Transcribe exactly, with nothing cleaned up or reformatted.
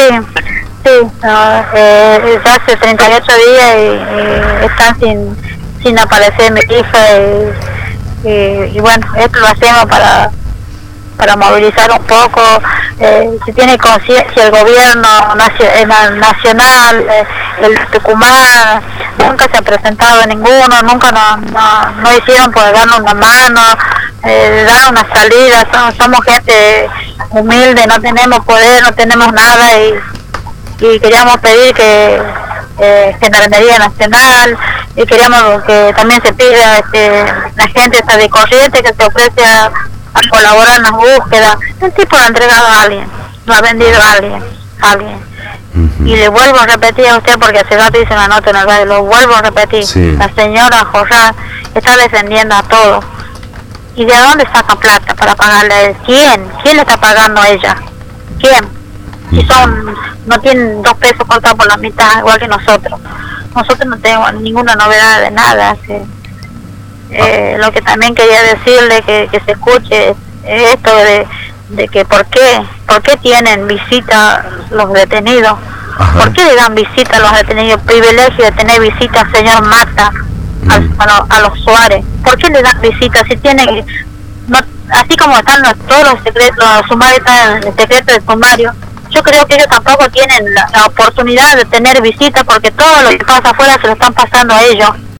Sí, sí, no, eh, ya hace treinta y ocho días y, y están sin, sin aparecer mi hija y, y, y bueno, esto lo hacemos para para movilizar un poco, eh, si tiene conciencia el gobierno nacio- nacional, eh, el Tucumán, nunca se ha presentado ninguno, nunca no, no, no hicieron por darnos una mano, eh, dar una salida, somos, somos gente humilde, no tenemos poder, no tenemos nada y, y queríamos pedir que eh, Gendarmería Nacional y queríamos que también se pida este, la gente esta de Corrientes que se ofrece a a colaborar en las búsquedas. El tipo lo ha entregado a alguien, lo ha vendido a alguien, a alguien. Uh-huh. Y le vuelvo a repetir a usted, porque hace rato hice una nota en el radio, lo vuelvo a repetir. Sí. La señora Jorrán está defendiendo a todos. ¿Y de dónde saca plata para pagarle a él? ¿Quién? ¿Quién le está pagando a ella? ¿Quién? Si son, no tienen dos pesos cortados por la mitad, igual que nosotros. Nosotros no tenemos ninguna novedad de nada. ¿Sí? Eh, lo que también quería decirle que, que se escuche es esto de, de que por qué por qué tienen visita los detenidos. Ajá. ¿Por qué le dan visita a los detenidos? Privilegio de tener visita al señor Mata, mm. a, a, lo, a los Suárez. ¿Por qué le dan visita si tienen, no, así como están los, todos los secretos, los sumarios están en el secreto del sumario? Yo creo que ellos tampoco tienen la, la oportunidad de tener visita porque todo lo que pasa afuera se lo están pasando a ellos.